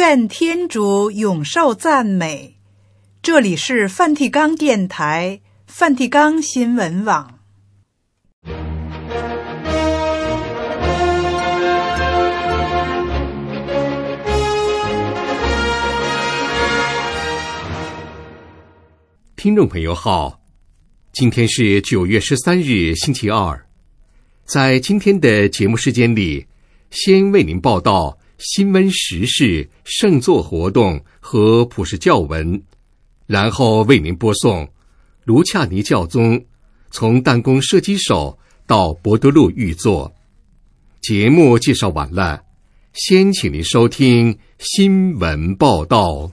愿天主永受赞美。这里是梵蒂冈电台、梵蒂冈新闻网。 听众朋友好，今天是9月13日星期二。在今天的节目时间里，先为您报道新闻时事、圣座活动和普世教文，然后为您播送卢恰尼教宗从弹弓射击手到博德禄御座。节目介绍完了，先请您收听新闻报道。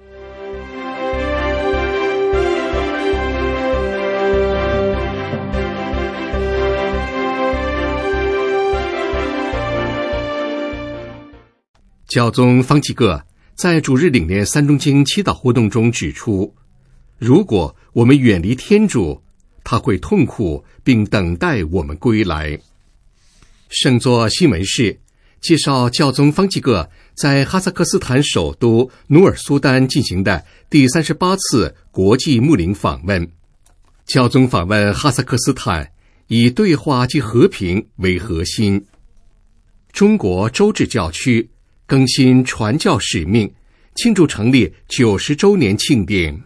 教宗方济各在主日领念三中经祈祷活动中指出，如果我们远离天主，他会痛苦并等待我们归来。圣座新闻室介绍教宗方济各在哈萨克斯坦首都努尔苏丹进行的第38次国际牧灵访问。教宗访问哈萨克斯坦以对话及和平为核心。中国周至教区更新传教使命，庆祝成立90周年庆典。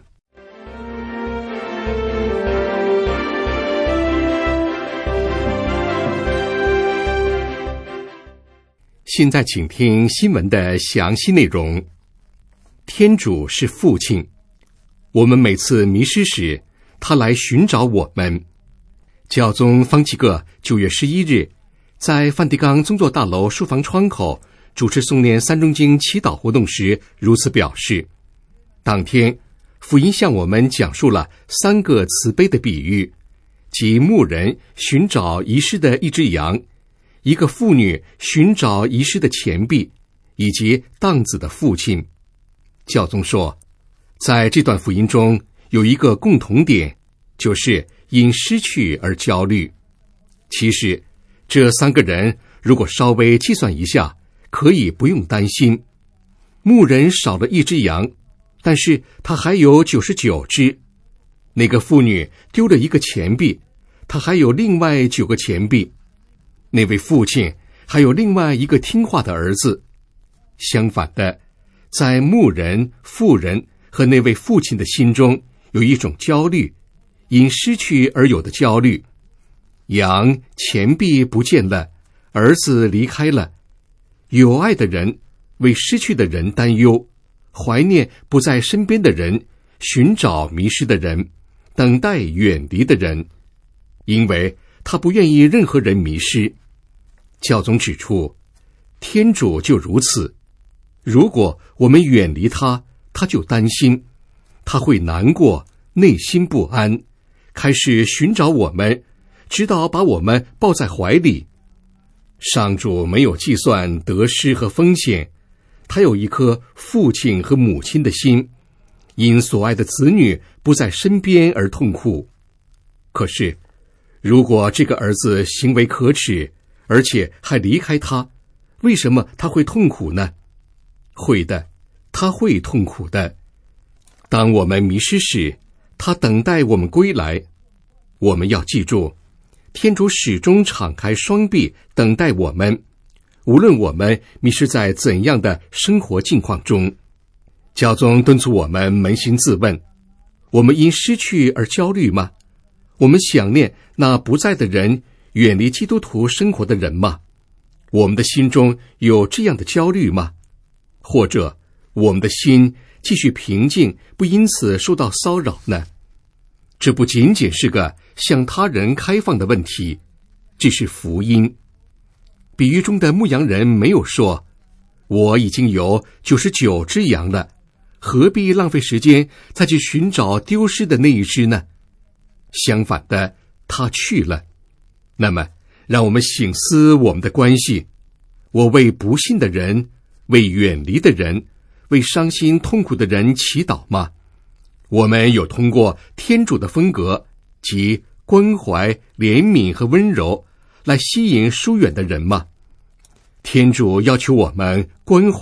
现在请听新闻的详细内容。天主是父亲，我们每次迷失时，他来寻找我们。教宗方济各9月11日在梵蒂冈宗座大楼书房窗口主持诵念三中经祈祷活动时如此表示。当天福音向我们讲述了3个慈悲的比喻，即牧人寻找遗失的一只羊，一个妇女寻找遗失的钱币，以及荡子的父亲。教宗说，在这段福音中有一个共同点，就是因失去而焦虑。其实这3个人如果稍微计算一下，可以不用担心。牧人少了一只羊，但是他还有99只。那个妇女丢了一个钱币，他还有另外9个钱币。那位父亲还有另外一个听话的儿子。相反的，在牧人、妇人和那位父亲的心中有一种焦虑，因失去而有的焦虑。羊、钱币不见了，儿子离开了。有爱的人为失去的人担忧，怀念不在身边的人，寻找迷失的人，等待远离的人，因为他不愿意任何人迷失。教宗指出，天主就如此，如果我们远离他，他就担心，他会难过，内心不安，开始寻找我们，直到把我们抱在怀里。上主没有计算得失和风险，他有一颗父亲和母亲的心，因所爱的子女不在身边而痛苦。可是，如果这个儿子行为可耻，而且还离开他，为什么他会痛苦呢？会的，他会痛苦的。当我们迷失时，他等待我们归来。我们要记住，天主始终敞开双臂等待我们，无论我们迷失在怎样的生活境况中。教宗敦促我们扪心自问，我们因失去而焦虑吗？我们想念那不在的人，远离基督徒生活的人吗？我们的心中有这样的焦虑吗？或者我们的心继续平静，不因此受到骚扰呢？这不仅仅是个向他人开放的问题，这是福音。比喻中的牧羊人没有说，我已经有99只羊了，何必浪费时间再去寻找丢失的那一只呢？相反的，他去了。那么让我们省思我们的关系，我为不信的人，为远离的人，为伤心痛苦的人祈祷吗？我们有通过天主的风格，即关怀、怜悯和温柔，来吸引疏远的人吗？天主要求我们关怀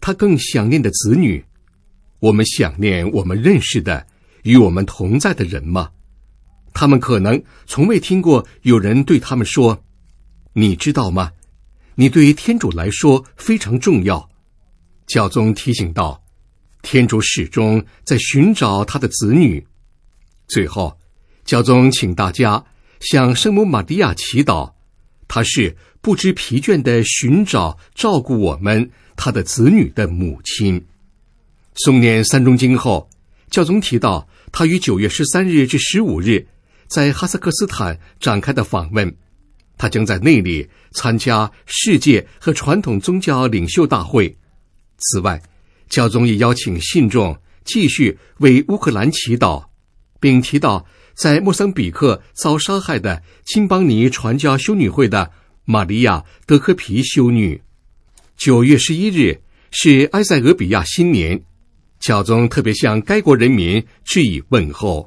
他更想念的子女。我们想念我们认识的与我们同在的人吗？他们可能从未听过有人对他们说，你知道吗？你对天主来说非常重要。教宗提醒道，天主始终在寻找他的子女。最后，教宗请大家向圣母玛利亚祈祷，她是不知疲倦地寻找照顾我们他的子女的母亲。诵念三中经后，教宗提到他于9月13日至15日在哈萨克斯坦展开的访问，他将在那里参加世界和传统宗教领袖大会。此外，教宗也邀请信众继续为乌克兰祈祷，并提到在莫桑比克遭杀害的金邦尼传教修女会的玛利亚·德科皮修女。9月11日是埃塞俄比亚新年，教宗特别向该国人民致以问候。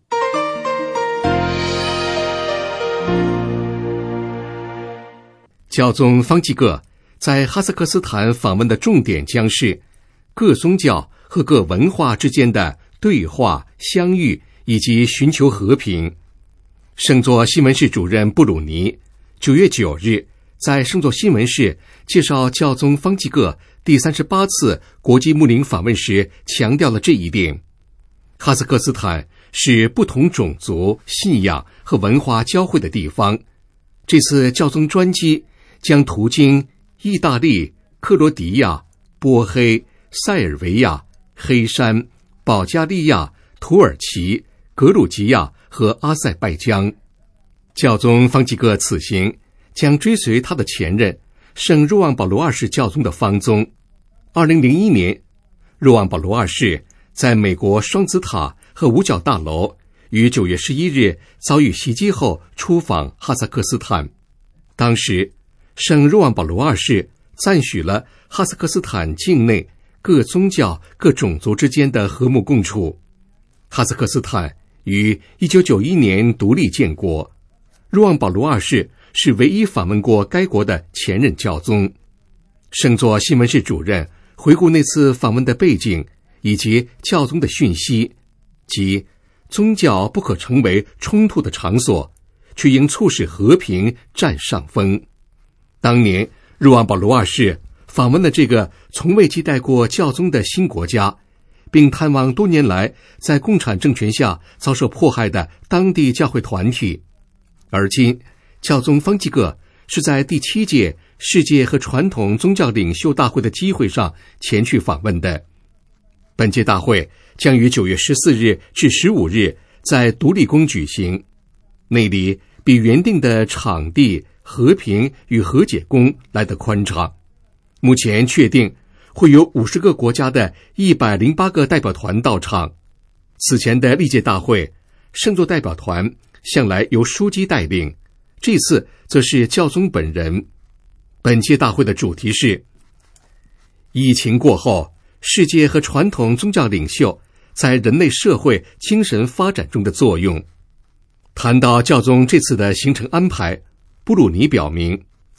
教宗方济各在哈萨克斯坦访问的重点将是各宗教和各文化之间的对话、相遇以及寻求和平。圣座新闻室主任布鲁尼9月9日在圣座新闻室介绍教宗方济各第38次国际牧灵访问时强调了这一点。哈萨克斯坦是不同种族、信仰和文化交汇的地方。这次教宗专机将途经意大利、克罗地亚、波黑、塞尔维亚、黑山、保加利亚、土耳其、格鲁吉亚和阿塞拜疆。教宗方济各此行将追随他的前任圣若望保罗2世教宗的芳踪。2001年，若望保罗2世在美国双子塔和五角大楼于9月11日遭遇袭击后出访哈萨克斯坦。当时圣若望保罗2世赞许了哈萨克斯坦境内各宗教、各种族之间的和睦共处。哈萨克斯坦于1991年独立建国，若望保罗2世是唯一访问过该国的前任教宗。圣座新闻室主任回顾那次访问的背景以及教宗的讯息，即宗教不可成为冲突的场所，却应促使和平占上风。当年若望保罗2世访问了这个从未接待过教宗的新国家，并探望多年来在共产政权下遭受迫害的当地教会团体。而今教宗方济各是在第7届世界和传统宗教领袖大会的机会上前去访问的。本届大会将于9月14日至15日在独立宫举行，那里比原定的场地和平与和解宫来得宽敞。目前确定会有50个国家的108个代表团到场。此前的历届大会，圣座代表团向来由枢机带领，这次则是教宗本人。本届大会的主题是疫情过后，世界和传统宗教领袖在人类社会精神发展中的作用。谈到教宗这次的行程安排，布鲁尼表明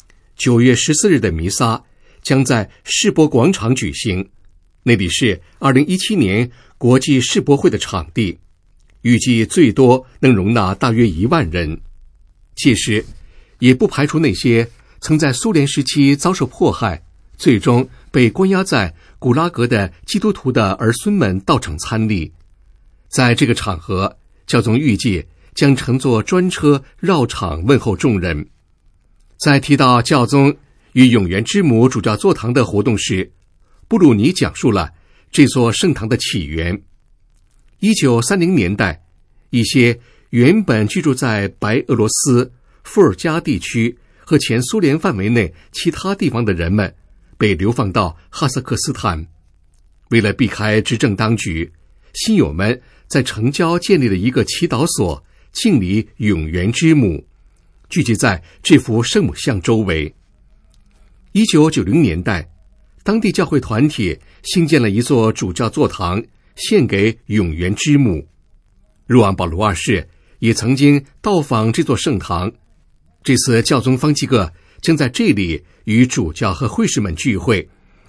9月14日的弥撒将在世博广场举行，那里是2017年国际世博会的场地，预计最多能容纳大约1万人。届时也不排除那些曾在苏联时期遭受迫害，最终被关押在古拉格的基督徒的儿孙们到场参礼。在这个场合，教宗预计将乘坐专车绕场问候众人。在提到教宗与永元之母主教座堂的活动时，布鲁尼讲述了这座圣堂的起源。1930年代，一些原本居住在白俄罗斯、伏尔加地区和前苏联范围内其他地方的人们被流放到哈萨克斯坦。为了避开执政当局，信友们在城郊建立了一个祈祷所，敬礼永元之母，聚集在这幅圣母像周围。1990年代，当地教会团体兴建了一座主教座堂，献给永元之母。若望保罗2世也曾经到访这座圣堂。这次教宗方济各将在这里与主教和会士们聚会，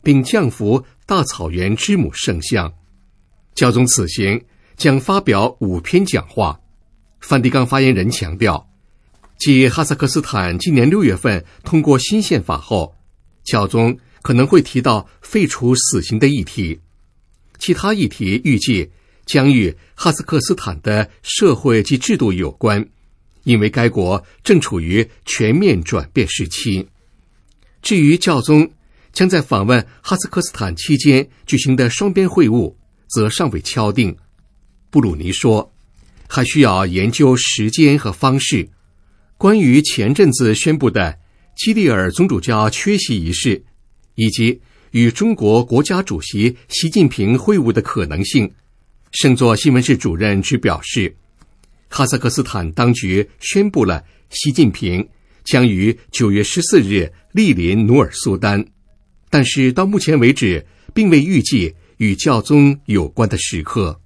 并降服大草原之母圣像。教宗此行将发表5篇讲话。梵蒂冈发言人强调，继哈萨克斯坦今年6月份通过新宪法后，教宗可能会提到废除死刑的议题。其他议题预计将与哈萨克斯坦的社会及制度有关，因为该国正处于全面转变时期。至于教宗将在访问哈萨克斯坦期间举行的双边会晤，则尚未敲定。布鲁尼说，还需要研究时间和方式。关于前阵子宣布的基利尔总主教缺席仪式，以及与中国国家主席习近平会晤的可能性，圣座新闻室主任只表示，哈萨克斯坦当局宣布了习近平将于9月14日莅临努尔苏丹，但是到目前为止并未预计与教宗有关的时刻。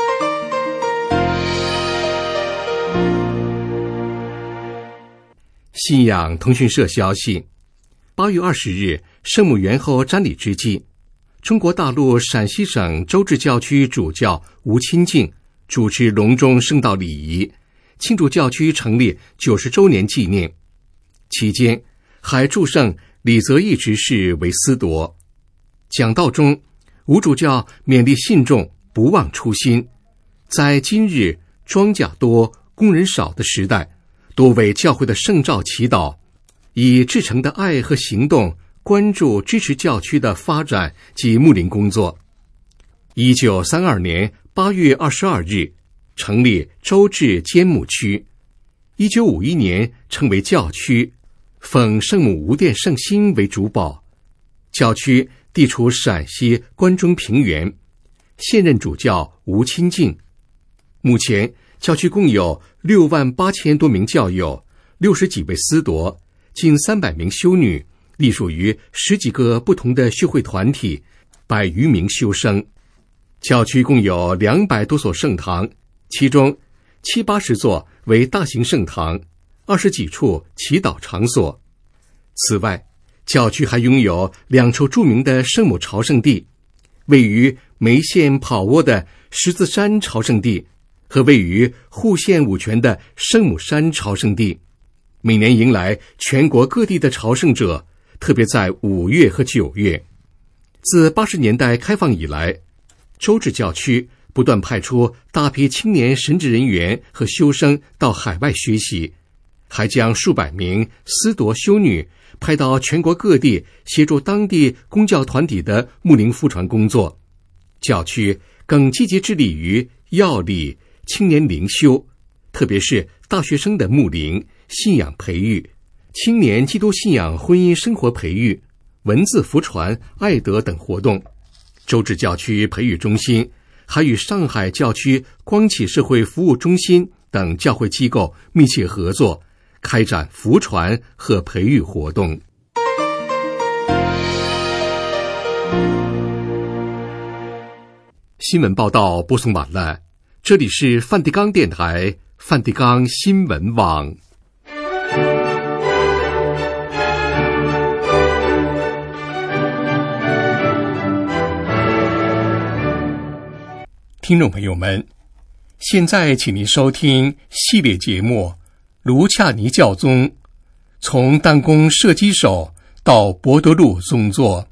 信仰通讯社消息，8月20日圣母元后瞻礼之际，中国大陆陕西省周至教区主教吴清敬主持隆重圣道礼仪，庆祝教区成立90周年纪念。期间还祝圣李泽义执事为司铎。讲道中，吴主教勉励信众不忘初心，在今日庄稼多工人少的时代，多为教会的圣召祈祷，以至诚的爱和行动关注支持教区的发展及牧灵工作。1932年8月22日成立周至监牧区，1951年成为教区，奉圣母无殿圣心为主保。教区地处陕西关中平原，现任主教吴清敬。目前教区共有68000多名教友，60几位司铎，近300名修女，隶属于10几个不同的修会团体，100余名修生。教区共有200多所圣堂，其中70-80座为大型圣堂，20几处祈祷场所。此外，教区还拥有2处著名的圣母朝圣地，位于梅县跑窝的十字山朝圣地和位于户县五泉的圣母山朝圣地，每年迎来全国各地的朝圣者，特别在5月和9月。自80年代开放以来，周至教区不断派出大批青年神职人员和修生到海外学习，还将数百名司铎修女派到全国各地协助当地公教团体的牧灵福传工作。教区更积极致力于药理、青年灵修，特别是大学生的牧灵、信仰培育、青年基督信仰婚姻生活培育、文字福传、爱德等活动。周至教区培育中心还与上海教区光启社会服务中心等教会机构密切合作，开展福传和培育活动。新闻报道播送完了，这里是梵蒂冈电台梵蒂冈新闻网。听众朋友们，现在请您收听系列节目卢恰尼教宗从弹弓射击手到博德路宗座。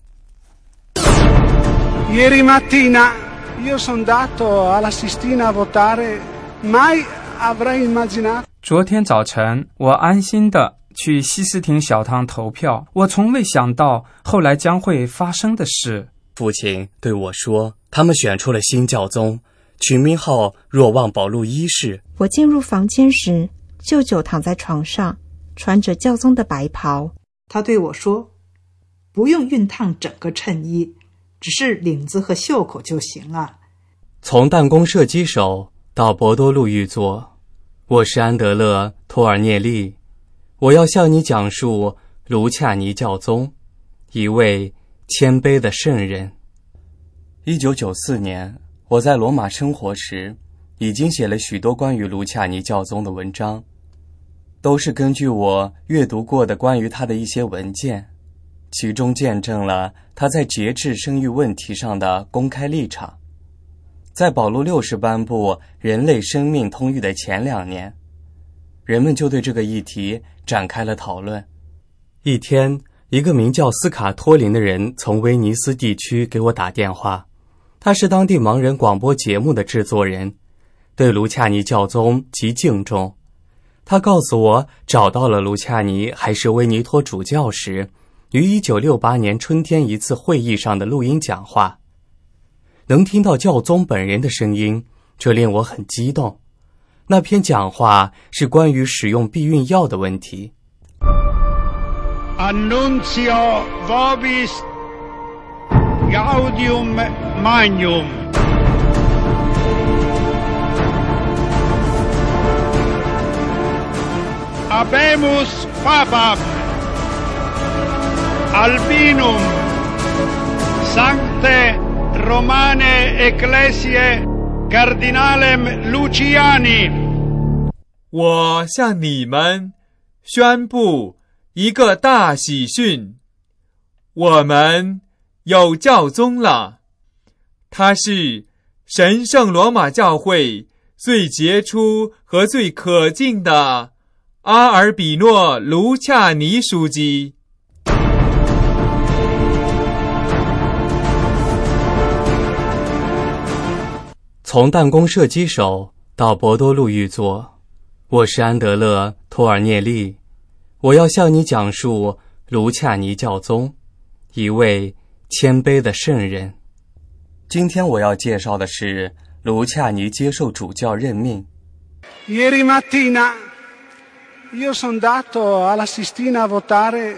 Ieri mattina io sono andato alla Sistina a votare, mai avrei immaginato. 昨天早晨，我安心地去西斯廷小堂投票，我从未想到后来将会发生的事。 父亲对我说，他们选出了新教宗，取名号若望保禄一世。 我进入房间时，舅舅躺在床上，穿着教宗的白袍。 他对我说，不用熨烫整个衬衣，只是领子和袖口就行了。 从弹弓射击手到博多路御座，我是安德勒·托尔涅利，我要向你讲述卢恰尼教宗，一位谦卑的圣人。1994年，我在罗马生活时，已经写了许多关于卢恰尼教宗的文章，都是根据我阅读过的关于他的一些文件， 其中见证了他在节制生育问题上的公开立场。在保禄6世颁布人类生命通谕的前2年，人们就对这个议题展开了讨论。一天，一个名叫斯卡托林的人从威尼斯地区给我打电话，他是当地盲人广播节目的制作人，对卢恰尼教宗极敬重。他告诉我找到了卢恰尼还是威尼托主教时于1968年春天一次会议上的录音讲话。能听到教宗本人的声音，这令我很激动。那篇讲话是关于使用避孕药的问题。 Annuncio vobis gaudium magnum. Habemus papam albinum sancte Romane Ecclesiae Cardinalem Luciani。 我向你们宣布一个大喜讯，我们有教宗了，他是神圣罗马教会最杰出和最可敬的阿尔比诺·卢恰尼书记。 从弹弓射击手到博多禄玉座，我是安德勒·托尔涅利。我要向你讲述卢恰尼教宗，一位谦卑的圣人。今天我要介绍的是卢恰尼接受主教任命。 Ieri mattina io sono andato alla Sistina a votare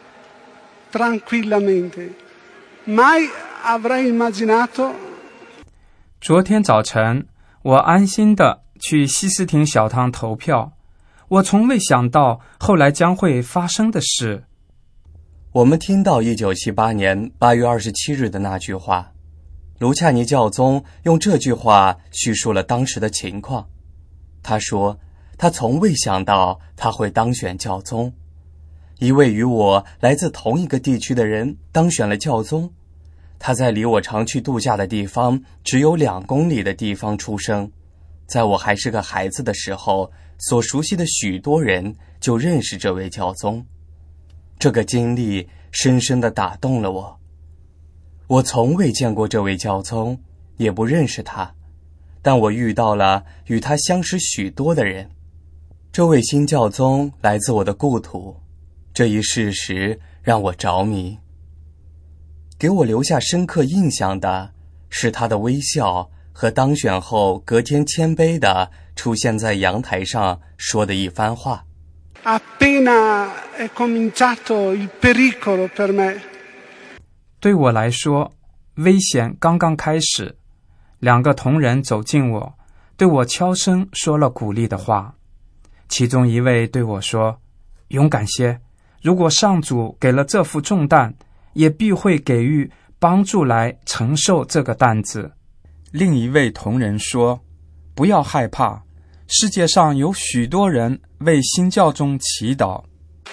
tranquillamente. Mai avrei immaginato。 昨天早晨，我安心地去西斯廷小堂投票。我从未想到后来将会发生的事。 我们听到1978年8月27日的那句话，卢恰尼教宗用这句话叙述了当时的情况。他说，他从未想到他会当选教宗。一位与我来自同一个地区的人当选了教宗。他在离我常去度假的地方只有2公里的地方出生。在我还是个孩子的时候，所熟悉的许多人就认识这位教宗。这个经历深深地打动了我。我从未见过这位教宗，也不认识他，但我遇到了与他相识许多的人。这位新教宗来自我的故土，这一事实让我着迷。给我留下深刻印象的是他的微笑和当选后隔天谦卑地出现在阳台上说的一番话。 Appena è cominciato il pericolo per me。 对我来说，危险刚刚开始。2个同仁走近我，对我悄声说了鼓励的话。其中一位对我说：“勇敢些，如果上主给了这副重担，也必会给予帮助来承受这个担子。”另一位同仁说：“不要害怕，世界上有许多人为新教宗祈祷。”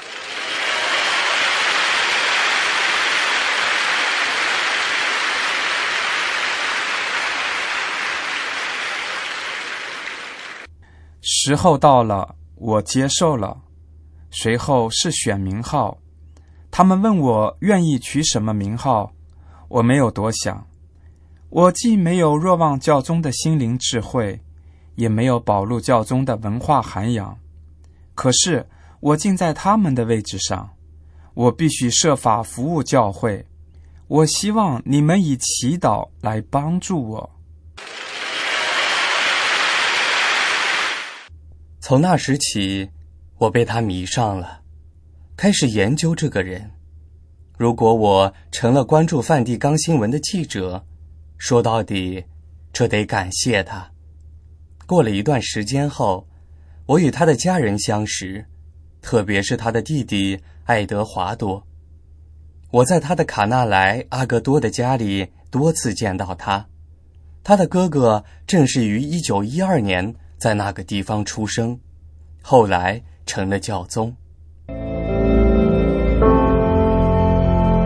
时候到了，我接受了。随后是选名号，他们问我愿意取什么名号，我没有多想。我既没有若望教宗的心灵智慧，也没有保禄教宗的文化涵养，可是我竟在他们的位置上，我必须设法服务教会。我希望你们以祈祷来帮助我。 从那时起，我被他迷上了，开始研究这个人。如果我成了关注梵蒂冈新闻的记者，说到底，这得感谢他。过了一段时间后，我与他的家人相识，特别是他的弟弟爱德华多。我在他的卡纳莱阿戈多的家里多次见到他。他的哥哥正是于1912年在那个地方出生，后来成了教宗。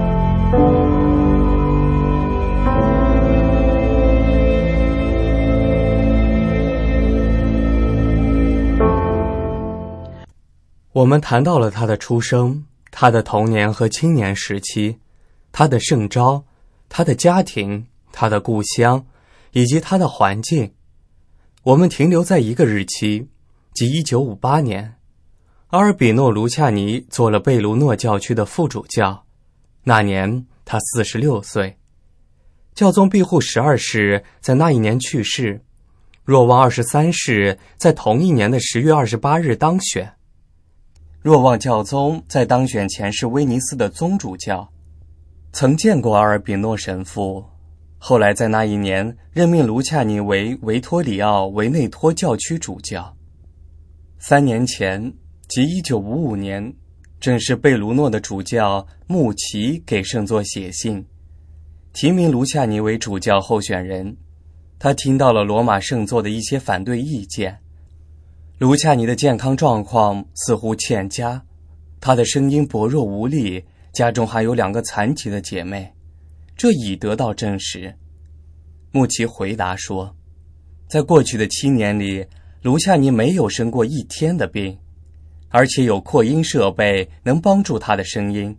我们谈到了他的出生，他的童年和青年时期，他的圣召，他的家庭，他的故乡，以及他的环境。我们停留在一个日期，即1958年，阿尔比诺·卢恰尼做了贝卢诺教区的副主教，那年他46岁。教宗庇护12世在那一年去世，若望23世在同一年的10月28日当选。若望教宗在当选前是威尼斯的宗主教，曾见过阿尔比诺神父，后来在那一年任命卢恰尼为维托里奥·维内托教区主教。3年前，即1955年，正是贝卢诺的主教穆奇给圣座写信，提名卢恰尼为主教候选人。他听到了罗马圣座的一些反对意见。卢恰尼的健康状况似乎欠佳，他的声音薄弱无力，家中还有2个残疾的姐妹，这已得到证实。穆奇回答说，在过去的7年里，卢恰尼没有生过1天的病，而且有扩音设备能帮助他的声音。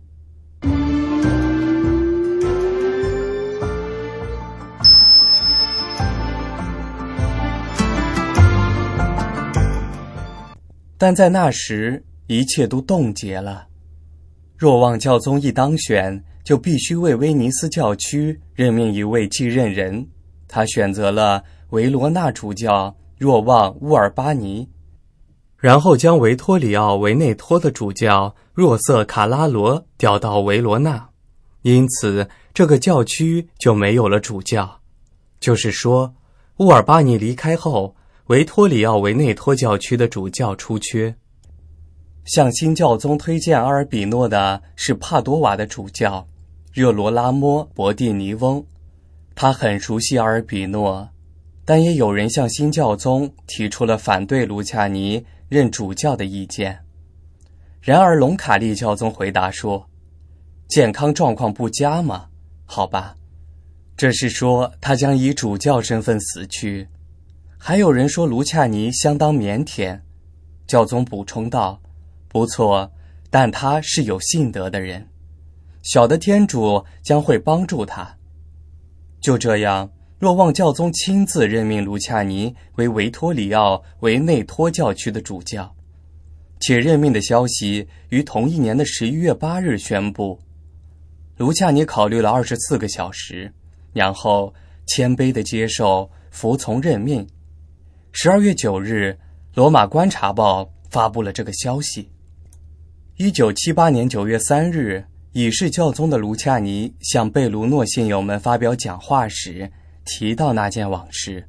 但在那时，一切都冻结了。若望教宗一当选，就必须为威尼斯教区任命一位继任人。他选择了维罗纳主教若望乌尔巴尼，然后将维托里奥·维内托的主教若瑟·卡拉罗调到维罗纳，因此这个教区就没有了主教。就是说，乌尔巴尼离开后，维托里奥·维内托教区的主教出缺。向新教宗推荐阿尔比诺的是帕多瓦的主教热罗拉莫·博蒂尼翁，他很熟悉阿尔比诺，但也有人向新教宗提出了反对卢恰尼任主教的意见。然而隆卡利教宗回答说，健康状况不佳吗？好吧，这是说他将以主教身份死去。还有人说卢恰尼相当腼腆，教宗补充道，不错，但他是有信德的人，小的天主将会帮助他。就这样，若望教宗亲自任命卢恰尼为维托里奥·维内托教区的主教，且任命的消息于同一年的11月8日宣布。卢恰尼考虑了24个小时，然后谦卑地接受服从任命。12月9日，罗马观察报发布了这个消息。1978年9月3日，已是教宗的卢恰尼向贝卢诺信友们发表讲话时提到那件往事。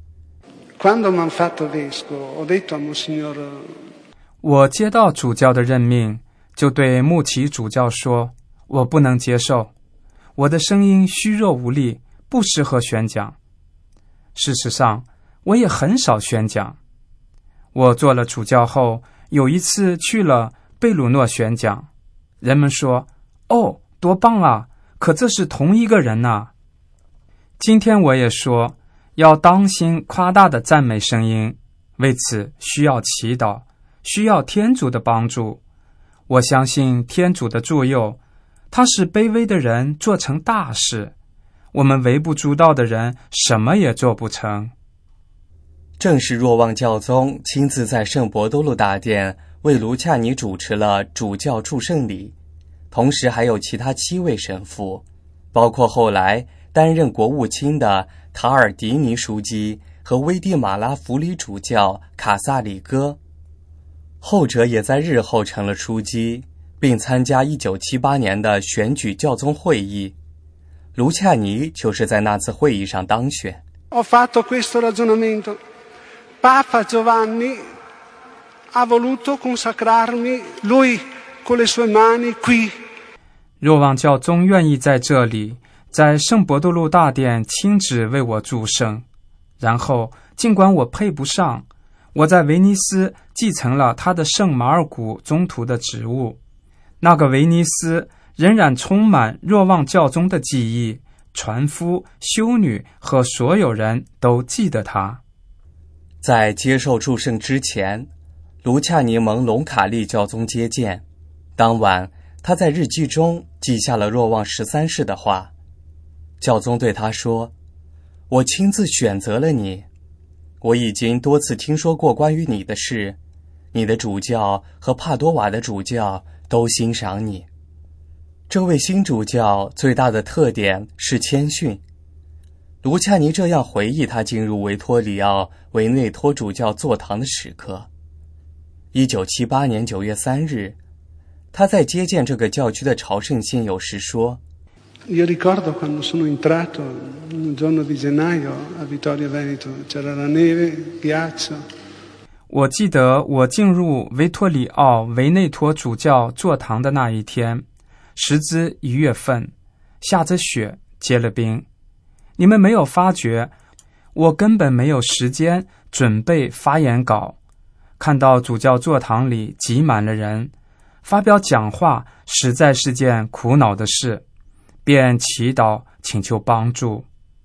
我接到主教的任命，就对穆奇主教说，我不能接受，我的声音虚弱无力，不适合宣讲。事实上，我也很少宣讲。我做了主教后，有一次去了贝鲁诺宣讲，人们说，哦，多棒啊，可这是同一个人啊。今天我也说，要当心夸大的赞美声音，为此需要祈祷，需要天主的帮助。我相信天主的助佑，他使卑微的人做成大事，我们微不足道的人什么也做不成。 正是若望教宗亲自在圣伯多禄大殿为卢恰尼主持了主教祝圣礼，同时还有其他7位神父，包括后来担任国务卿的塔尔迪尼枢机和危地马拉弗里主教卡萨里戈，后者也在日后成了枢机，并参加1978年的选举教宗会议。卢恰尼就是在那次会议上当选。 Ho fatto questo ragionamento. Papa Giovanni ha voluto consacrarmi, lui con le sue mani qui. 若望教宗愿意在这里，在圣伯多禄大殿亲自为我祝圣，然后尽管我配不上，我在威尼斯继承了他的圣马尔谷宗徒的职务。那个威尼斯仍然充满若望教宗的记忆，船夫、修女和所有人都记得他。 在接受祝圣之前， 卢恰尼蒙隆卡利教宗接见。当晚，他在日记中记下了若望13世的话。教宗对他说：“我亲自选择了你，我已经多次听说过关于你的事，你的主教和帕多瓦的主教都欣赏你。这位新主教最大的特点是谦逊。”卢恰尼这样回忆他进入维托里奥·维内托主教座堂的时刻。1978年9月3日，他在接见这个教区的朝圣信友时说 ：“Io ricordo quando sono entrato un giorno di gennaio a Vittorio Veneto, c'era la neve, ghiaccio。” 我记得我进入维托里奥·维内托主教座堂的那一天，时值1月份，下着雪，结了冰。你们没有发觉，我根本没有时间准备发言稿。看到主教座堂里挤满了人，发表讲话实在是件苦恼的事，便祈祷请求帮助。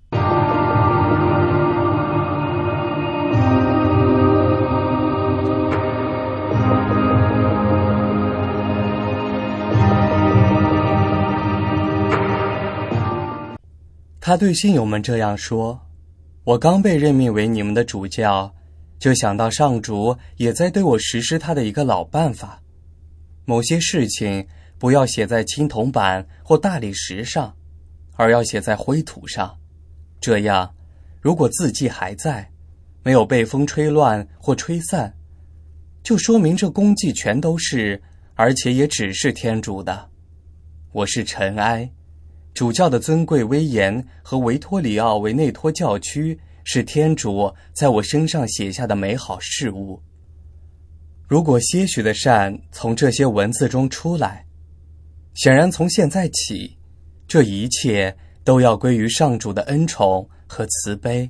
他对信友们这样说：“我刚被任命为你们的主教，就想到上主也在对我实施他的一个老办法。某些事情不要写在青铜板或大理石上，而要写在灰土上。这样，如果字迹还在，没有被风吹乱或吹散，就说明这功绩全都是，而且也只是天主的。我是尘埃。主教的尊贵威严和维托里奥维内托教区是天主在我身上写下的美好事物。如果些许的善从这些文字中出来，显然从现在起，这一切都要归于上主的恩宠和慈悲。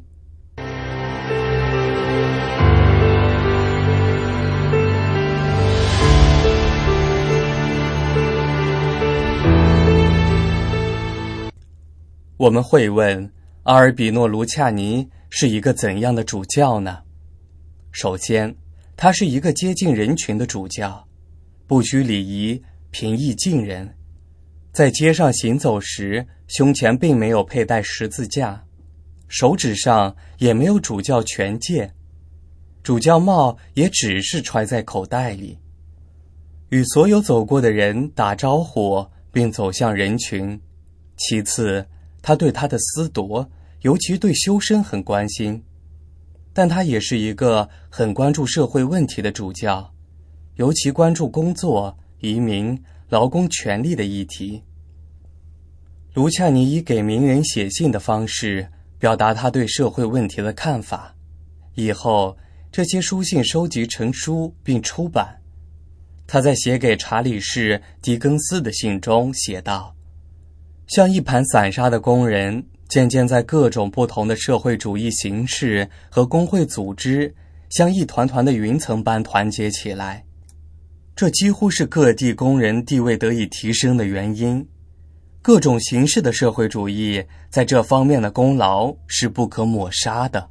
我们会问，阿尔比诺·卢恰尼是一个怎样的主教呢？首先，他是一个接近人群的主教，不拘礼仪，平易近人。在街上行走时，胸前并没有佩戴十字架，手指上也没有主教权戒，主教帽也只是揣在口袋里。与所有走过的人打招呼，并走向人群。其次，他对他的司铎，尤其对修身很关心，但他也是一个很关注社会问题的主教，尤其关注工作、移民、劳工权利的议题。卢恰尼以给名人写信的方式表达他对社会问题的看法，以后这些书信收集成书并出版。他在写给查理士狄更斯的信中写道：像一盘散沙的工人，渐渐在各种不同的社会主义形式和工会组织，像一团团的云层般团结起来。这几乎是各地工人地位得以提升的原因。各种形式的社会主义在这方面的功劳是不可抹杀的。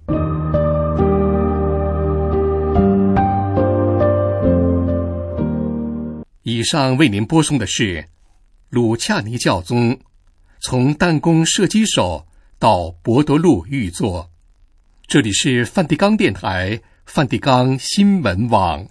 以上为您播送的是鲁恰尼教宗从弹弓射击手到博多禄御座。这里是梵蒂冈电台梵蒂冈新闻网。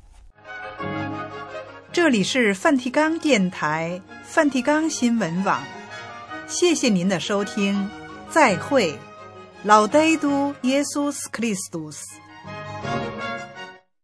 这里是梵蒂冈电台梵蒂冈新闻网，谢谢您的收听，再会。Laudetur Jesus Christus。